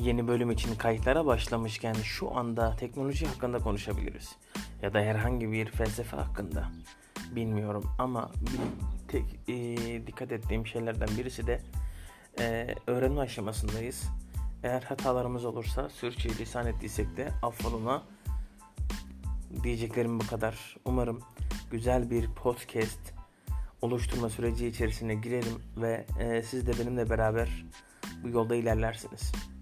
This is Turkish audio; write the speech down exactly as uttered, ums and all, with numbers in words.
yeni bölüm için kayıtlara başlamışken şu anda teknoloji hakkında konuşabiliriz. Ya da herhangi bir felsefe hakkında. Bilmiyorum ama bir tek e, dikkat ettiğim şeylerden birisi de e, öğrenme aşamasındayız. Eğer hatalarımız olursa, sürçülisan ettiysek de affoluna. Diyeceklerim bu kadar. Umarım güzel bir podcast oluşturma süreci içerisine girelim ve e, siz de benimle beraber bu yolda ilerlersiniz.